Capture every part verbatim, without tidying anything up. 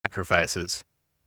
sacrifices.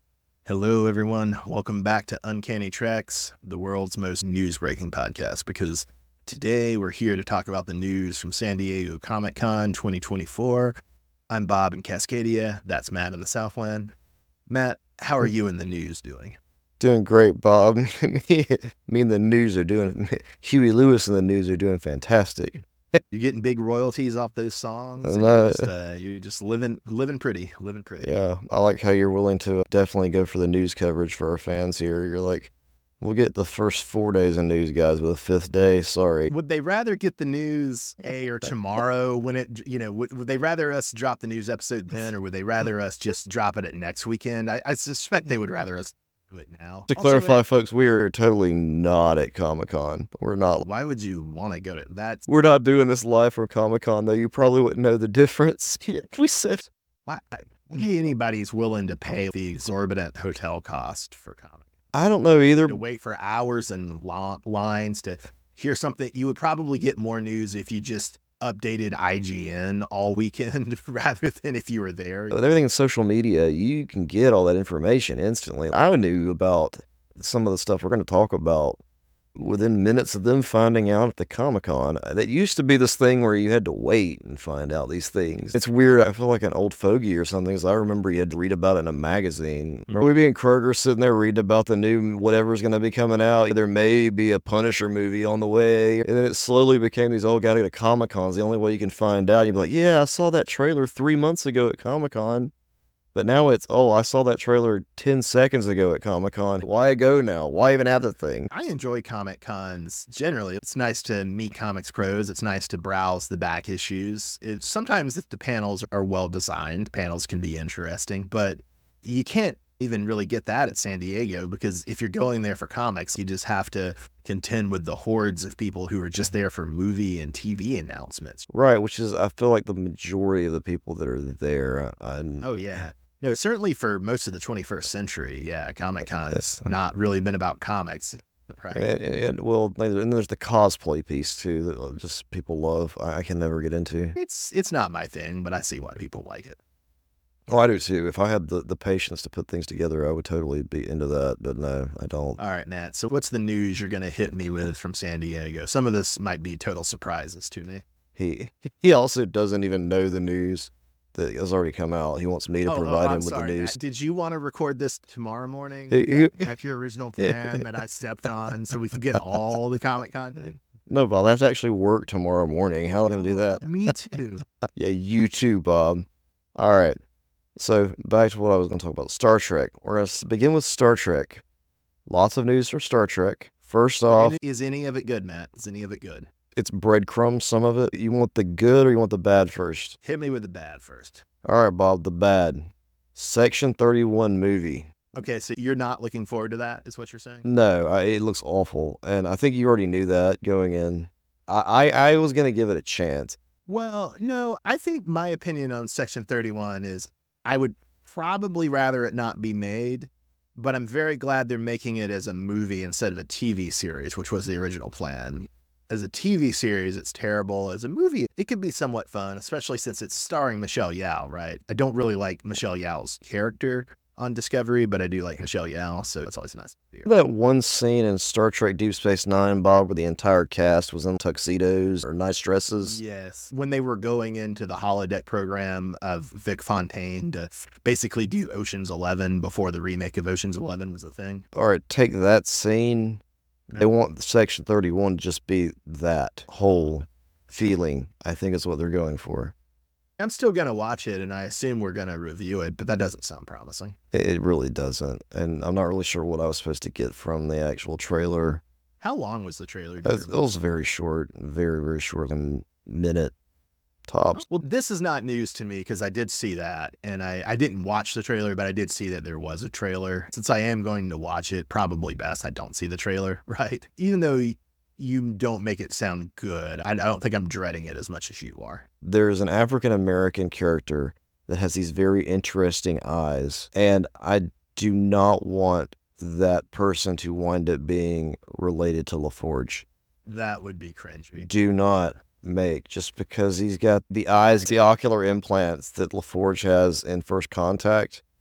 Hello, everyone. Welcome back to Uncanny Treks, the world's most news-breaking podcast, because today we're here to talk about the news from San Diego Comic-Con twenty twenty-four. I'm Bob in Cascadia. That's Matt in the Southland. Matt, how are you in the news doing? Doing great, Bob. me, me and the news are doing, Huey Lewis and the news are doing fantastic. You're getting big royalties off those songs. And, You're uh, just, uh, you're just living, living pretty, living pretty. Yeah, I like how you're willing to definitely go for the news coverage for our fans here. You're like, we'll get the first four days of news, guys, but the fifth day, sorry. Would they rather get the news a or tomorrow when it, you know, would, would they rather us drop the news episode then, or would they rather us just drop it at next weekend? I, I suspect they would rather us do it now. To Also, clarify, it- folks, we are totally not at Comic-Con. We're not. why would you want to go to that? We're not doing this live from Comic-Con, though. You probably wouldn't know the difference. we said. Why, why anybody's willing to pay the exorbitant hotel cost for comic? I don't know either. To wait for hours and long lines to hear something. You would probably get more news if you just updated I G N all weekend rather than if you were there. With everything in social media, you can get all that information instantly. I knew about some of the stuff we're going to talk about within minutes of them finding out at the Comic-Con. That used to be this thing where you had to wait and find out these things. It's weird. I feel like an old fogey or something, because I remember you had to read about it in a magazine. Remember we being Kroger sitting there reading about the new whatever's going to be coming out. There may be a Punisher movie on the way. And then it slowly became these, oh, gotta go to Comic-Con's the only way you can find out. You'd be like, yeah, I saw that trailer three months ago at Comic-Con. But now it's, oh, I saw that trailer ten seconds ago at Comic-Con. Why go now? Why even have the thing? I enjoy Comic Cons generally. It's nice to meet comics pros. It's nice to browse the back issues. It, sometimes if the panels are well designed, panels can be interesting, but you can't even really get that at San Diego, because if you're going there for comics, you just have to contend with the hordes of people who are just there for movie and T V announcements. Right, which is, I feel like the majority of the people that are there. I, Oh, yeah. No, certainly for most of the twenty-first century, yeah, Comic Con has not really been about comics. Right. And, and well, and there's the cosplay piece too that just people love. I, I can never get into. It's it's not my thing, but I see why people like it. Oh, I do too. If I had the, the patience to put things together, I would totally be into that. But no, I don't. All right, Matt. So what's the news you're going to hit me with from San Diego? Some of this might be total surprises to me. He he also doesn't even know the news that has already come out. He wants me to Oh, provide oh, I'm him with sorry, the news. Matt. Did you want to record this tomorrow morning? He- he- That's your original plan that I stepped on so we could get all the comic content? No, Bob, I have to actually work tomorrow morning. How am I going to do that? Me too. Yeah, you too, Bob. All right. So back to what I was going to talk about. Star Trek. We're going to begin with Star Trek. Lots of news for Star Trek. First off, Is any of it good, Matt? Is any of it good? it's breadcrumbs, some of it. You want the good or you want the bad first? Hit me with the bad first. All right, Bob, the bad. Section thirty-one movie. Okay, so you're not looking forward to that, is what you're saying? No, I, it looks awful. And I think you already knew that going in. I, I, I was going to give it a chance. Well, no, I think my opinion on Section thirty-one is I would probably rather it not be made, but I'm very glad they're making it as a movie instead of a T V series, which was the original plan. As a T V series, it's terrible. As a movie, it could be somewhat fun, especially since it's starring Michelle Yeoh, right? I don't really like Michelle Yeoh's character on Discovery, but I do like Michelle Yeoh, so it's always nice to see her. That one scene in Star Trek Deep Space Nine, Bob, where the entire cast was in tuxedos or nice dresses. Yes. When they were going into the holodeck program of Vic Fontaine to basically do Ocean's Eleven before the remake of Ocean's Eleven was a thing. All right, take that scene. They want Section thirty-one to just be that whole feeling. I think is what they're going for. I'm still going to watch it, and I assume we're going to review it, but that doesn't sound promising. It, it really doesn't. And I'm not really sure what I was supposed to get from the actual trailer. How long was the trailer? do you It, it remember? was very short, very, very short, a minute tops. Well, this is not news to me because I did see that, and I, I didn't watch the trailer, but I did see that there was a trailer. Since I am going to watch it, probably best I don't see the trailer, right? Even though y- you don't make it sound good, I, I don't think I'm dreading it as much as you are. There's an African-American character that has these very interesting eyes, and I do not want that person to wind up being related to LaForge. That would be cringy. Do not make, just because he's got the eyes, the ocular implants that LaForge has in First Contact.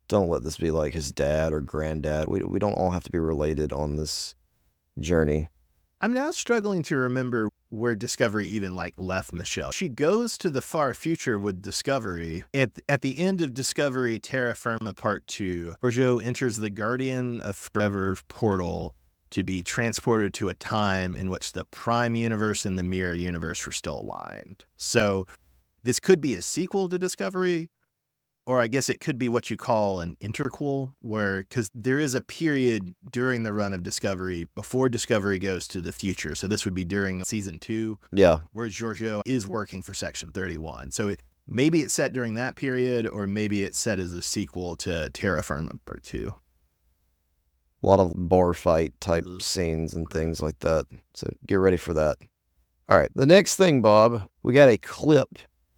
Don't let this be like his dad or granddad. We we don't all have to be related on this journey. I'm now struggling to remember where Discovery even like left Michelle. She goes to the far future with Discovery. At at the end of Discovery Terra Firma Part Two, Georgiou enters the Guardian of Forever portal to be transported to a time in which the Prime Universe and the Mirror Universe were still aligned. So this could be a sequel to Discovery, or I guess it could be what you call an interquel, where, because there is a period during the run of Discovery before Discovery goes to the future. So this would be during season two, Yeah. where Georgiou is working for Section thirty-one. So it, maybe it's set during that period, or maybe it's set as a sequel to Terra Firma Part Two. A lot of bar fight type scenes and things like that. So get ready for that. All right. The next thing, Bob, we got a clip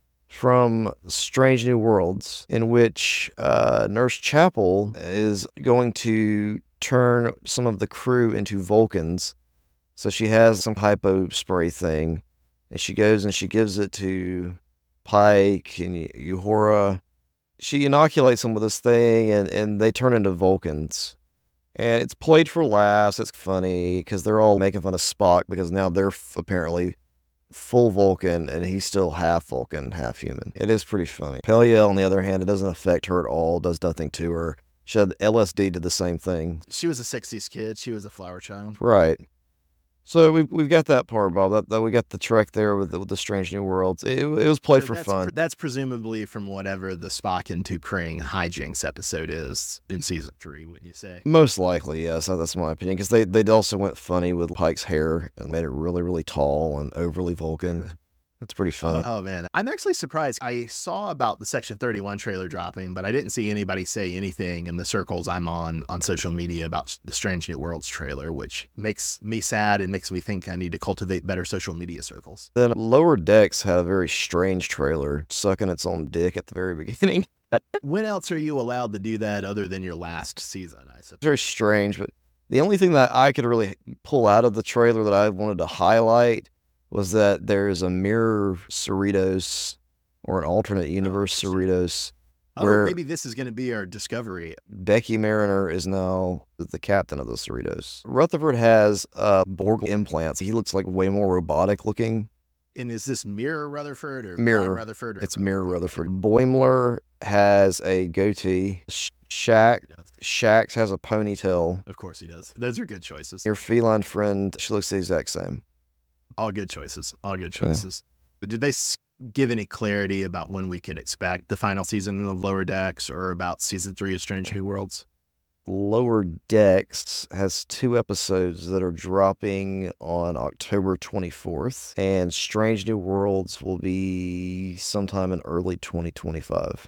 from Strange New Worlds in which uh, Nurse Chapel is going to turn some of the crew into Vulcans. So she has some hypo spray thing, and she goes and she gives it to Pike and Uhura. She inoculates them with this thing, and, and they turn into Vulcans. And it's played for laughs. It's funny because they're all making fun of Spock because now they're f- apparently full Vulcan and he's still half Vulcan, half human. It is pretty funny. Peliel, on the other hand, it doesn't affect her at all, does nothing to her. She had L S D, did the same thing. She was a sixties kid. She was a flower child. Right. So we've, we've got that part, Bob. That, that we got the trek there with the, with the Strange New Worlds. It, it was played So for that's, fun. That's presumably from whatever the Spock and T'Pring hijinks episode is in season three, wouldn't you say? Most likely, yes. That's my opinion. Because they, they also went funny with Pike's hair and made it really, really tall and overly Vulcan. That's pretty fun. Oh, man. I'm actually surprised. I saw about the Section thirty-one trailer dropping, but I didn't see anybody say anything in the circles I'm on on social media about the Strange New Worlds trailer, which makes me sad and makes me think I need to cultivate better social media circles. Then Lower Decks had a very strange trailer, sucking its own dick at the very beginning. When else are you allowed to do that other than your last season, I suppose? Very strange, but the only thing that I could really pull out of the trailer that I wanted to highlight was that there's a mirror Cerritos or an alternate universe Oh, Cerritos Oh, where maybe this is going to be our discovery. Becky Mariner is now the captain of the Cerritos. Rutherford has uh, Borg implants. He looks like way more robotic looking. And is this Mirror Rutherford or Mirror. Prime Rutherford? Or It's Mirror Rutherford. Boimler has a goatee. Sh- Shax, Shax has a ponytail. Of course he does. Those are good choices. Your feline friend, she looks the exact same. All good choices. All good choices. But did they s- give any clarity about when we could expect the final season of Lower Decks or about season three of Strange New Worlds? Lower Decks has two episodes that are dropping on October twenty-fourth, and Strange New Worlds will be sometime in early twenty twenty-five.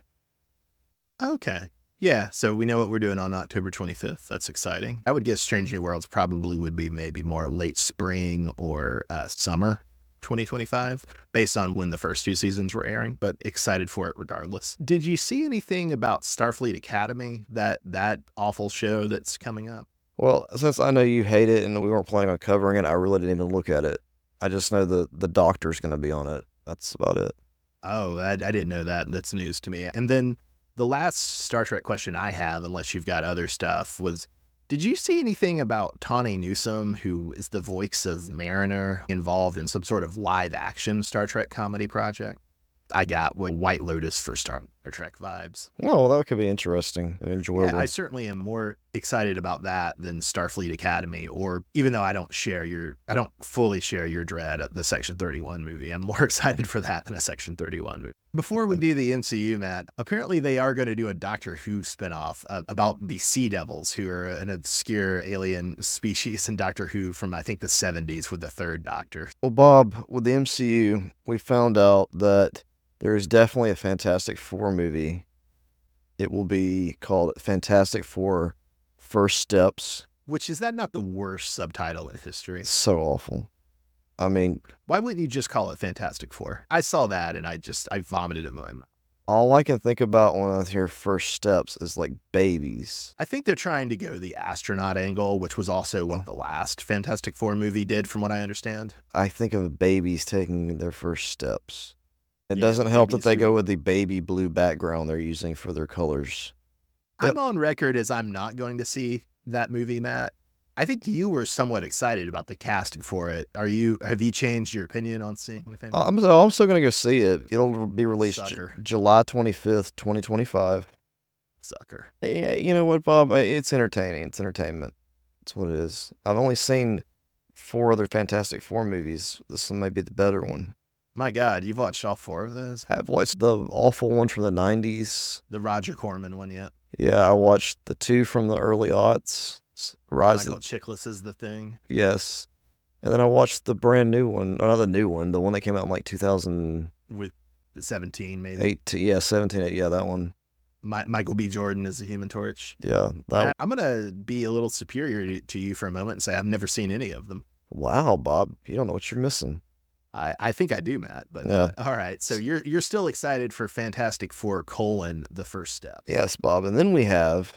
Okay. Yeah, so we know what we're doing on October twenty-fifth. That's exciting. I would guess Strange New Worlds probably would be maybe more late spring or uh, summer twenty twenty-five, based on when the first two seasons were airing, but excited for it regardless. Did you see anything about Starfleet Academy, that that awful show that's coming up? Well, since I know you hate it and we weren't planning on covering it, I really didn't even look at it. I just know the, the doctor's going to be on it. That's about it. Oh, I, I didn't know that. That's news to me. And then the last Star Trek question I have, unless you've got other stuff, was, did you see anything about Tawny Newsome, who is the voice of Mariner, involved in some sort of live action Star Trek comedy project? I got what White Lotus for Star Trek vibes. Oh, well, that could be interesting and enjoyable. Yeah, I certainly am more excited about that than Starfleet Academy, or even though I don't share your, I don't fully share your dread of the Section thirty-one movie. I'm more excited for that than a Section thirty-one movie. Before we do the M C U, Matt, apparently they are going to do a Doctor Who spinoff uh, about the Sea Devils, who are an obscure alien species in Doctor Who from, I think, the seventies with the third Doctor. Well, Bob, with the M C U, we found out that there is definitely a Fantastic Four movie. It will be called Fantastic Four First Steps. Which, is that not the worst subtitle in history? It's so awful. I mean, Why wouldn't you just call it Fantastic Four? I saw that and I just, I vomited in my mouth. all I can think about when I hear First Steps is like babies. I think they're trying to go the astronaut angle, which was also what the last Fantastic Four movie did, from what I understand. I think of babies taking their first steps. It Yeah, doesn't help that babies they who- go with the baby blue background they're using for their colors. I'm on record as I'm not going to see that movie, Matt. I think you were somewhat excited about the casting for it. Are you? Have you changed your opinion on seeing the film? I'm, I'm still going to go see it. It'll be released J- Sucker. July twenty-fifth, twenty twenty-five. Sucker. Yeah, you know what, Bob? It's entertaining. It's entertainment. That's what it is. I've only seen four other Fantastic Four movies. This one might be the better one. My God, you've watched all four of those? I've watched the awful one from the nineties. The Roger Corman one yet? Yeah, I watched the two from the early aughts. Rise Michael of Chiklis is the thing. Yes. And then I watched the brand new one. Or not the new one, the one that came out in like two thousand eight. With seventeen, maybe. To, yeah, seventeen. Yeah, that one. My, Michael B. Jordan is the Human Torch. Yeah. That, I, I'm going to be a little superior to, to you for a moment and say I've never seen any of them. Wow, Bob. You don't know what you're missing. I, I think I do, Matt. But Yeah. uh, all right. So you're you're still excited for Fantastic Four colon the first step. Yes, Bob. And then we have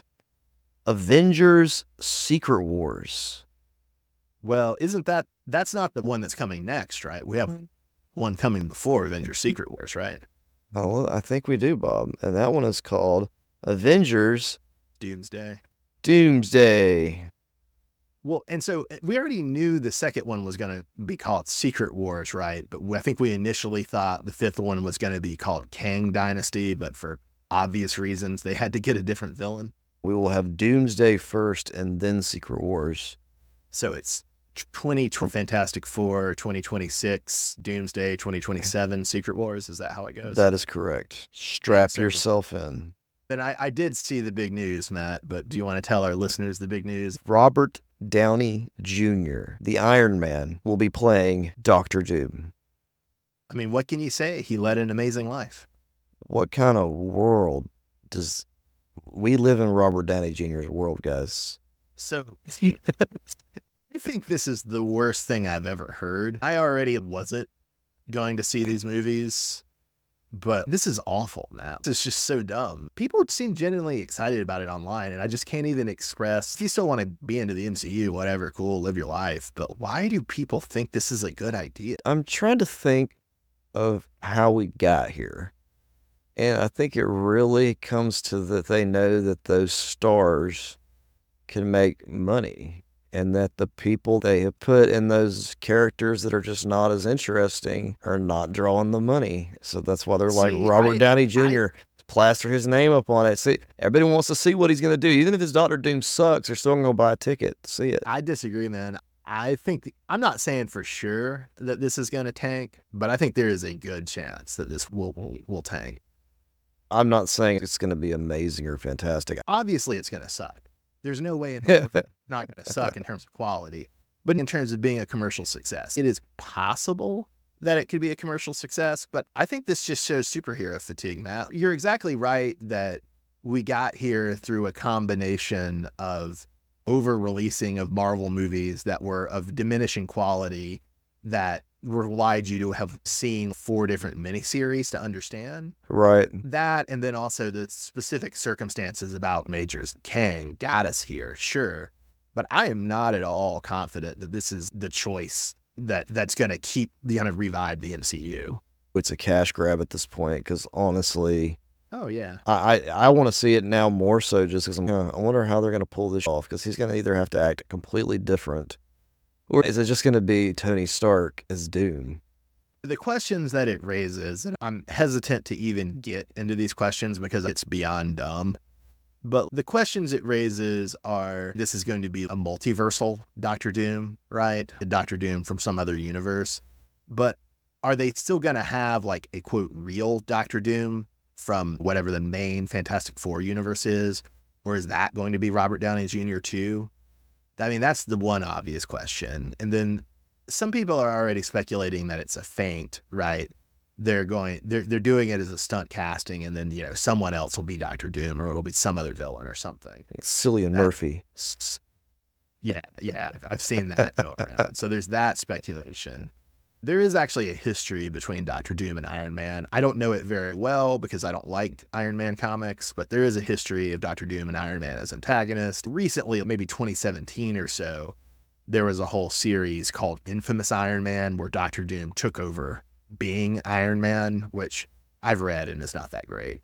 Avengers Secret Wars. Well, isn't that that's not the one that's coming next, right? We have one coming before Avengers Secret Wars, right? Oh, I think we do, Bob. And that one is called Avengers Doomsday. Doomsday. Well, and so we already knew the second one was going to be called Secret Wars, right? But I think we initially thought the fifth one was going to be called Kang Dynasty, but for obvious reasons, they had to get a different villain. We will have Doomsday first and then Secret Wars. So it's twenty Fantastic Four, twenty twenty-six, Doomsday, twenty twenty-seven, Secret Wars. Is that how it goes? That is correct. Strap so- yourself in. Then I, I did see the big news, Matt, but do you want to tell our listeners the big news? Robert Downey Junior, the Iron Man, will be playing Doctor Doom. I mean, what can you say? He led an amazing life. What kind of world does we live in? Robert Downey Junior's world, guys. So I think this is the worst thing I've ever heard. I already wasn't going to see these movies, but this is awful now. This is just so dumb. People seem genuinely excited about it online, and I just can't even express. If you still want to be into the M C U, whatever, cool, live your life. But why do people think this is a good idea? I'm trying to think of how we got here. And I think it really comes to that they know that those stars can make money, and that the people they have put in those characters that are just not as interesting are not drawing the money. So that's why they're like, See, Robert I- Downey Junior, plaster his name up on it. See, everybody wants to see what he's going to do. Even if his Doctor Doom sucks, they're still going to buy a ticket to see it. I disagree, man. I think, I'm not saying for sure that this is going to tank, but I think there is a good chance that this will will tank. I'm not saying it's going to be amazing or fantastic. Obviously, it's going to suck. There's no way in hell it's not going to suck in terms of quality, but in terms of being a commercial success, it is possible that it could be a commercial success. But I think this just shows superhero fatigue, Matt. You're exactly right that we got here through a combination of over-releasing of Marvel movies that were of diminishing quality that relied you to have seen four different miniseries to understand. Right. That, and then also the specific circumstances about Majors Kang got us here, sure. But I am not at all confident that this is the choice that that's going to keep the going to revive the M C U. It's a cash grab at this point because honestly, Oh, yeah. I, I, I want to see it now more so just because I'm, uh, I wonder how they're going to pull this off, because he's going to either have to act completely different, or is it just going to be Tony Stark as Doom? The questions that it raises, and I'm hesitant to even get into these questions because it's beyond dumb. But the questions it raises are, this is going to be a multiversal Doctor Doom, right? A Doctor Doom from some other universe. But are they still going to have like a quote real Doctor Doom from whatever the main Fantastic Four universe is? Or is that going to be Robert Downey Junior too? I mean, that's the one obvious question. And then some people are already speculating that it's a feint, right? They're going, they're they're doing it as a stunt casting, and then, you know, someone else will be Doctor Doom, or it'll be some other villain or something. Cillian That- Murphy. S- Yeah, yeah, I've seen that go around. So there's that speculation. There is actually a history between Doctor Doom and Iron Man. I don't know it very well because I don't like Iron Man comics, but there is a history of Doctor Doom and Iron Man as antagonists. Recently, maybe twenty seventeen or so, there was a whole series called Infamous Iron Man where Doctor Doom took over being Iron Man, which I've read and it's not that great.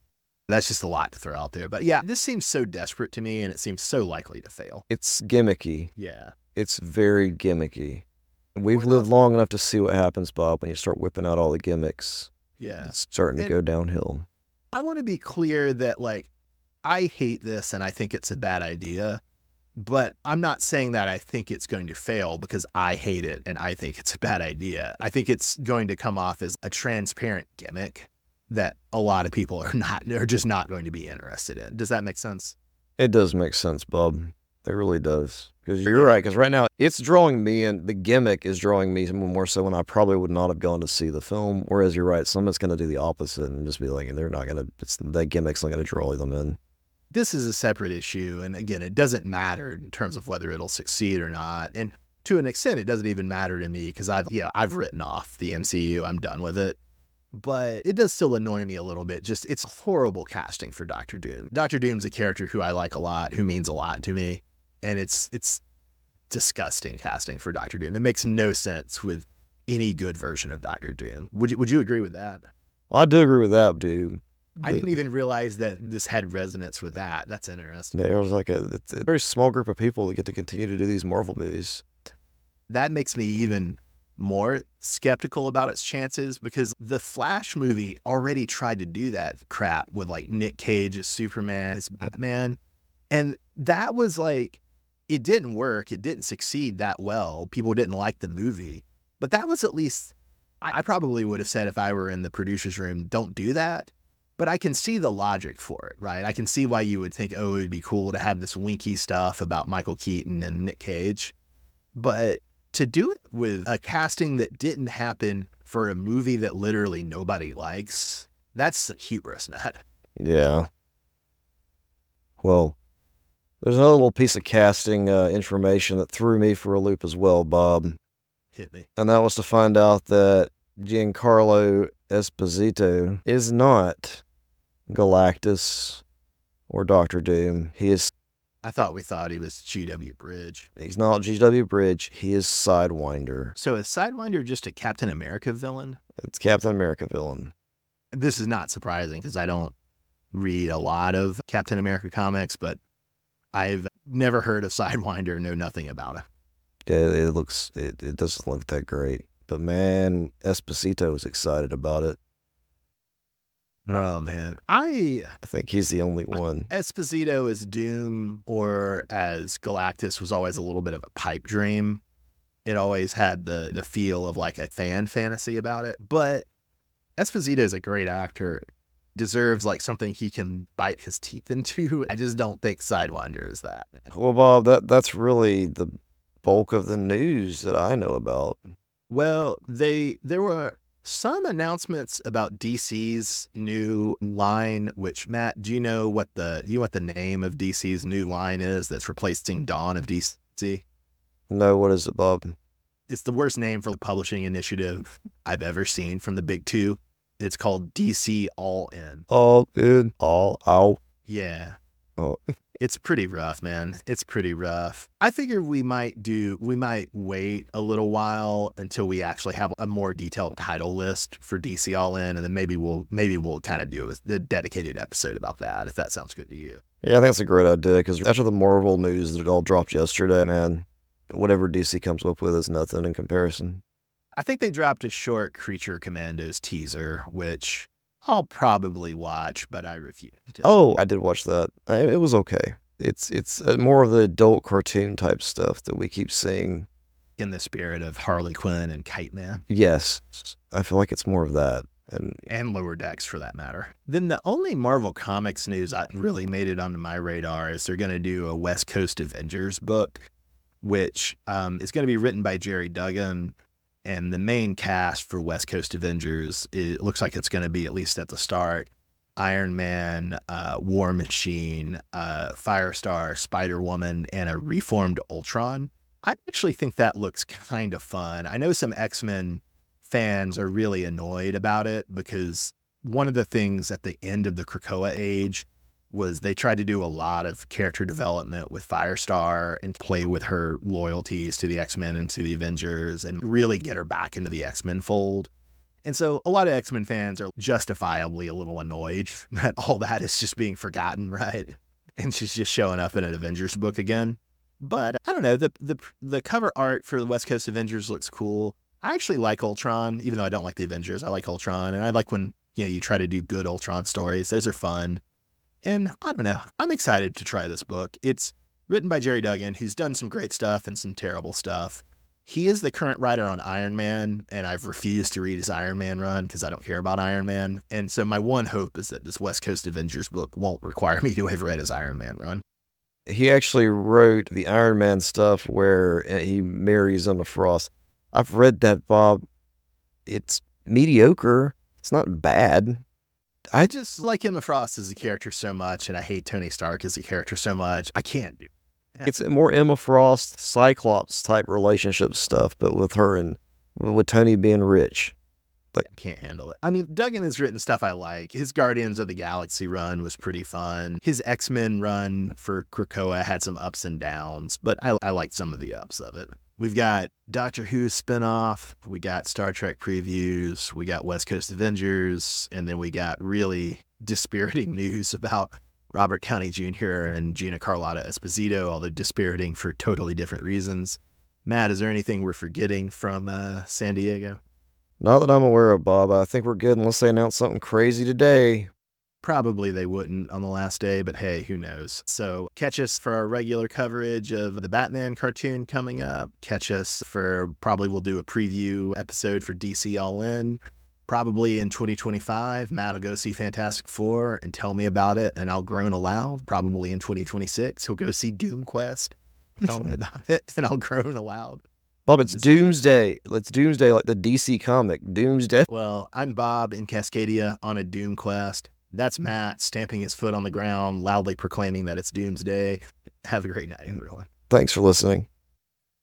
That's just a lot to throw out there. But yeah, this seems so desperate to me, and it seems so likely to fail. It's gimmicky. Yeah. It's very gimmicky. We've lived long enough to see what happens, Bob, when you start whipping out all the gimmicks. Yeah. It's starting to And go downhill. I want to be clear that, like, I hate this and I think it's a bad idea, but I'm not saying that I think it's going to fail because I hate it and I think it's a bad idea. I think it's going to come off as a transparent gimmick that a lot of people are not, are just not going to be interested in. Does that make sense? It does make sense, Bob. It really does. Because you're right, because right now it's drawing me, and the gimmick is drawing me more so when I probably would not have gone to see the film. Whereas you're right, someone's going to do the opposite and just be like, they're not going to, it's that gimmick's not going to draw them in. This is a separate issue. And again, it doesn't matter in terms of whether it'll succeed or not. And to an extent, it doesn't even matter to me because I've, yeah, I've written off the M C U. I'm done with it. But it does still annoy me a little bit. Just, it's horrible casting for Doctor Doom. Doctor Doom's a character who I like a lot, who means a lot to me. And it's, it's disgusting casting for Doctor Doom. It makes no sense with any good version of Doctor Doom. Would you, would you agree with that? Well, I do agree with that, dude. I didn't even realize that this had resonance with that. That's interesting. There was like a, it's a very small group of people that get to continue to do these Marvel movies. That makes me even more skeptical about its chances because the Flash movie already tried to do that crap with like Nick Cage as Superman, as Batman. And that was like, it didn't work. It didn't succeed that well. People didn't like the movie. But that was at least, I probably would have said if I were in the producer's room, don't do that. But I can see the logic for it, right? I can see why you would think, oh, it'd be cool to have this winky stuff about Michael Keaton and Nick Cage. But to do it with a casting that didn't happen for a movie that literally nobody likes, that's a hubris nut. Yeah. Well, there's another little piece of casting uh, information that threw me for a loop as well, Bob. Hit me. And that was to find out that Giancarlo Esposito is not Galactus or Doctor Doom. He is... I thought we thought he was G W Bridge. He's not G W Bridge. He is Sidewinder. So is Sidewinder just a Captain America villain? It's Captain America villain. This is not surprising because I don't read a lot of Captain America comics, but I've never heard of Sidewinder, know nothing about it. Yeah, it looks, it, it doesn't look that great. But man, Esposito was excited about it. Oh, man. I I think he's the only one. Esposito as Doom or as Galactus was always a little bit of a pipe dream. It always had the, the feel of like a fan fantasy about it. But Esposito is a great actor. Deserves like something he can bite his teeth into. I just don't think Sidewinder is that. Well, Bob, that that's really the bulk of the news that I know about. Well, they there were some announcements about D C's new line, which Matt, do you know what the do you know what the name of D C's new line is that's replacing Dawn of D C? No, what is it, Bob? It's the worst name for the publishing initiative I've ever seen from the big two. It's called D C All In. All in, all out. Yeah. Oh. It's pretty rough, man. It's pretty rough. I figure we might do, we might wait a little while until we actually have a more detailed title list for D C All In, and then maybe we'll, maybe we'll kind of do a, a dedicated episode about that, if that sounds good to you. Yeah, I think that's a great idea, because after the Marvel news that it all dropped yesterday, man, whatever D C comes up with is nothing in comparison. I think they dropped a short Creature Commandos teaser, which I'll probably watch, but I refuse. Oh, I did watch that. I, it was okay. It's it's uh, more of the adult cartoon type stuff that we keep seeing. In the spirit of Harley Quinn and Kite Man. Yes, I feel like it's more of that. And, and Lower Decks, for that matter. Then the only Marvel Comics news that really made it onto my radar is they're going to do a West Coast Avengers book, which um, is going to be written by Jerry Duggan. And the main cast for West Coast Avengers, it looks like it's going to be, at least at the start, Iron Man, uh, War Machine, uh, Firestar, Spider-Woman, and a reformed Ultron. I actually think that looks kind of fun. I know some X-Men fans are really annoyed about it because one of the things at the end of the Krakoa age was they tried to do a lot of character development with Firestar and play with her loyalties to the X-Men and to the Avengers and really get her back into the X-Men fold. And so a lot of X-Men fans are justifiably a little annoyed that all that is just being forgotten, right? And she's just showing up in an Avengers book again. But I don't know, the the the cover art for the West Coast Avengers looks cool. I actually like Ultron, even though I don't like the Avengers. I like Ultron, and I like when, you know, you try to do good Ultron stories. Those are fun. And I don't know, I'm excited to try this book. It's written by Jerry Duggan, who's done some great stuff and some terrible stuff. He is the current writer on Iron Man, and I've refused to read his Iron Man run because I don't care about Iron Man. And so my one hope is that this West Coast Avengers book won't require me to have read his Iron Man run. He actually wrote the Iron Man stuff where uh, he marries Emma Frost. I've read that, Bob. It's mediocre. It's not bad. I just like Emma Frost as a character so much, and I hate Tony Stark as a character so much. I can't do it. It's more Emma Frost, Cyclops type relationship stuff, but with her and with Tony being rich. But I can't handle it. I mean, Duggan has written stuff I like. His Guardians of the Galaxy run was pretty fun. His X-Men run for Krakoa had some ups and downs, but I, I liked some of the ups of it. We've got Doctor Who spinoff. We got Star Trek previews. We got West Coast Avengers. And then we got really dispiriting news about Robert Downey Junior and Gina Carlotta Esposito, although dispiriting for totally different reasons. Matt, is there anything we're forgetting from uh, San Diego? Not that I'm aware of, Bob. I think we're good unless they announce something crazy today. Probably they wouldn't on the last day, but hey, who knows? So catch us for our regular coverage of the Batman cartoon coming up. Catch us for, probably we'll do a preview episode for D C All In. Probably in twenty twenty-five, Matt will go see Fantastic Four and tell me about it, and I'll groan aloud. Probably in twenty twenty-six, he'll go see Doom Quest, tell me about it, and I'll groan aloud. Bob, it's Doomsday. It's Doomsday like the D C comic, Doomsday. Well, I'm Bob in Cascadia on a Doom Quest. That's Matt stamping his foot on the ground, loudly proclaiming that it's Doomsday. Have a great night, everyone. Thanks for listening.